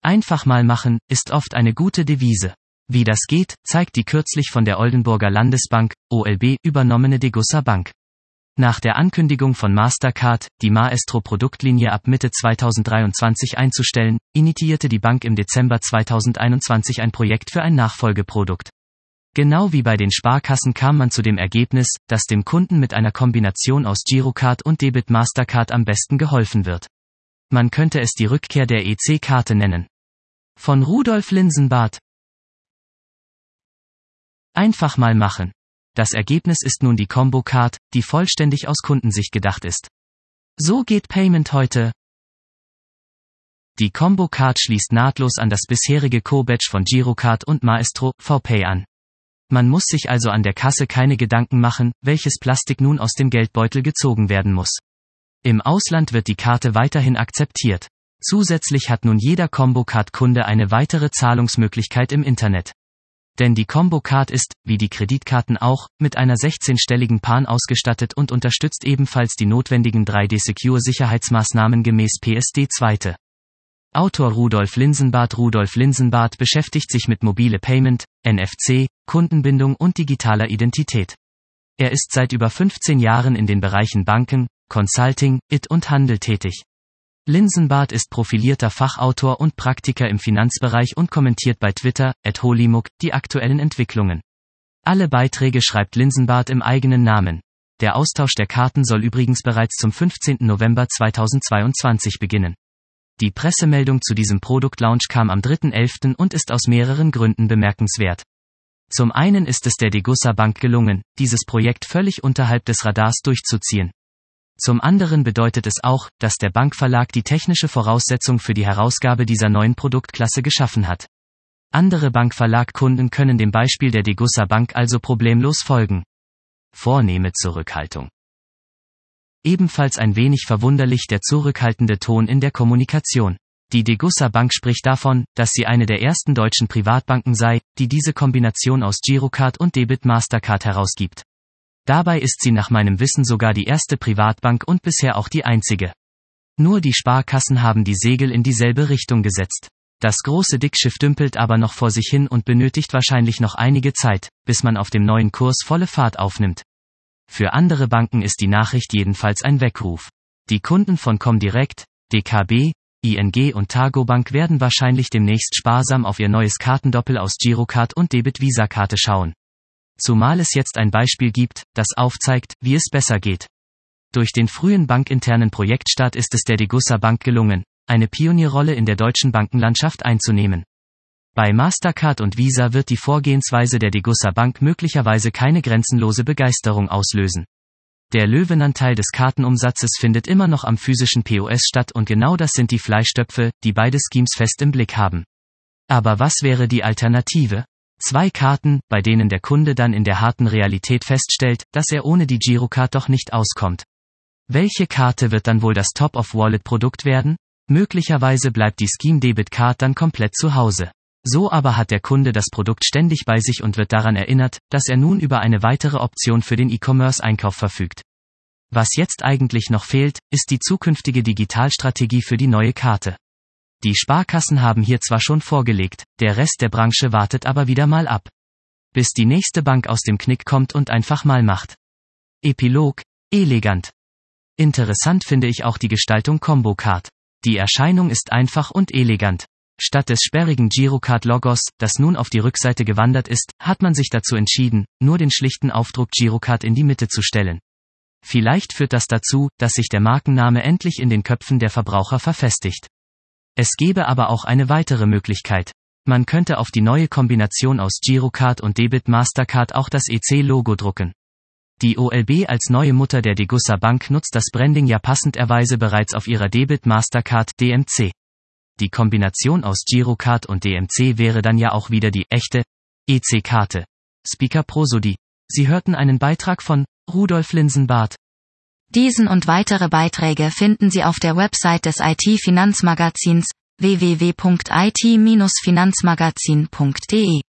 Einfach mal machen, ist oft eine gute Devise. Wie das geht, zeigt die kürzlich von der Oldenburger Landesbank, OLB, übernommene Degussa Bank. Nach der Ankündigung von Mastercard, die Maestro-Produktlinie ab Mitte 2023 einzustellen, initiierte die Bank im Dezember 2021 ein Projekt für ein Nachfolgeprodukt. Genau wie bei den Sparkassen kam man zu dem Ergebnis, dass dem Kunden mit einer Kombination aus Girocard und Debit Mastercard am besten geholfen wird. Man könnte es die Rückkehr der EC-Karte nennen. Von Rudolf Linsenbart. Einfach mal machen. Das Ergebnis ist nun die Combo Card, die vollständig aus Kundensicht gedacht ist. So geht Payment heute. Die Combo Card schließt nahtlos an das bisherige Co-Badge von Girocard und Maestro, VPay an. Man muss sich also an der Kasse keine Gedanken machen, welches Plastik nun aus dem Geldbeutel gezogen werden muss. Im Ausland wird die Karte weiterhin akzeptiert. Zusätzlich hat nun jeder Combo Card-Kunde eine weitere Zahlungsmöglichkeit im Internet. Denn die Combo Card ist, wie die Kreditkarten auch, mit einer 16-stelligen PAN ausgestattet und unterstützt ebenfalls die notwendigen 3D-Secure-Sicherheitsmaßnahmen gemäß PSD2. Autor Rudolf Linsenbart beschäftigt sich mit mobile Payment, NFC, Kundenbindung und digitaler Identität. Er ist seit über 15 Jahren in den Bereichen Banken, Consulting, IT und Handel tätig. Linsenbart ist profilierter Fachautor und Praktiker im Finanzbereich und kommentiert bei Twitter, @Holymuk, die aktuellen Entwicklungen. Alle Beiträge schreibt Linsenbart im eigenen Namen. Der Austausch der Karten soll übrigens bereits zum 15. November 2022 beginnen. Die Pressemeldung zu diesem Produktlaunch kam am 3.11. und ist aus mehreren Gründen bemerkenswert. Zum einen ist es der Degussa Bank gelungen, dieses Projekt völlig unterhalb des Radars durchzuziehen. Zum anderen bedeutet es auch, dass der Bankverlag die technische Voraussetzung für die Herausgabe dieser neuen Produktklasse geschaffen hat. Andere Bankverlag-Kunden können dem Beispiel der Degussa Bank also problemlos folgen. Vornehme Zurückhaltung. Ebenfalls ein wenig verwunderlich der zurückhaltende Ton in der Kommunikation. Die Degussa Bank spricht davon, dass sie eine der ersten deutschen Privatbanken sei, die diese Kombination aus Girocard und Debit Mastercard herausgibt. Dabei ist sie nach meinem Wissen sogar die erste Privatbank und bisher auch die einzige. Nur die Sparkassen haben die Segel in dieselbe Richtung gesetzt. Das große Dickschiff dümpelt aber noch vor sich hin und benötigt wahrscheinlich noch einige Zeit, bis man auf dem neuen Kurs volle Fahrt aufnimmt. Für andere Banken ist die Nachricht jedenfalls ein Weckruf. Die Kunden von Comdirect, DKB, ING und Targobank werden wahrscheinlich demnächst sparsam auf ihr neues Kartendoppel aus Girocard und Debit Visa-Karte schauen. Zumal es jetzt ein Beispiel gibt, das aufzeigt, wie es besser geht. Durch den frühen bankinternen Projektstart ist es der Degussa Bank gelungen, eine Pionierrolle in der deutschen Bankenlandschaft einzunehmen. Bei Mastercard und Visa wird die Vorgehensweise der Degussa Bank möglicherweise keine grenzenlose Begeisterung auslösen. Der Löwenanteil des Kartenumsatzes findet immer noch am physischen POS statt und genau das sind die Fleischtöpfe, die beide Schemes fest im Blick haben. Aber was wäre die Alternative? 2 Karten, bei denen der Kunde dann in der harten Realität feststellt, dass er ohne die Girocard doch nicht auskommt. Welche Karte wird dann wohl das Top-of-Wallet-Produkt werden? Möglicherweise bleibt die Scheme Debit Card dann komplett zu Hause. So aber hat der Kunde das Produkt ständig bei sich und wird daran erinnert, dass er nun über eine weitere Option für den E-Commerce-Einkauf verfügt. Was jetzt eigentlich noch fehlt, ist die zukünftige Digitalstrategie für die neue Karte. Die Sparkassen haben hier zwar schon vorgelegt, der Rest der Branche wartet aber wieder mal ab. Bis die nächste Bank aus dem Knick kommt und einfach mal macht. Epilog: elegant. Interessant finde ich auch die Gestaltung Combo Card. Die Erscheinung ist einfach und elegant. Statt des sperrigen Girocard-Logos, das nun auf die Rückseite gewandert ist, hat man sich dazu entschieden, nur den schlichten Aufdruck Girocard in die Mitte zu stellen. Vielleicht führt das dazu, dass sich der Markenname endlich in den Köpfen der Verbraucher verfestigt. Es gäbe aber auch eine weitere Möglichkeit. Man könnte auf die neue Kombination aus Girocard und Debit Mastercard auch das EC-Logo drucken. Die OLB als neue Mutter der Degussa Bank nutzt das Branding ja passenderweise bereits auf ihrer Debit Mastercard DMC. Die Kombination aus Girocard und DMC wäre dann ja auch wieder die echte EC-Karte. Speaker Prosody. Sie hörten einen Beitrag von Rudolf Linsenbart. Diesen und weitere Beiträge finden Sie auf der Website des IT-Finanzmagazins www.it-finanzmagazin.de.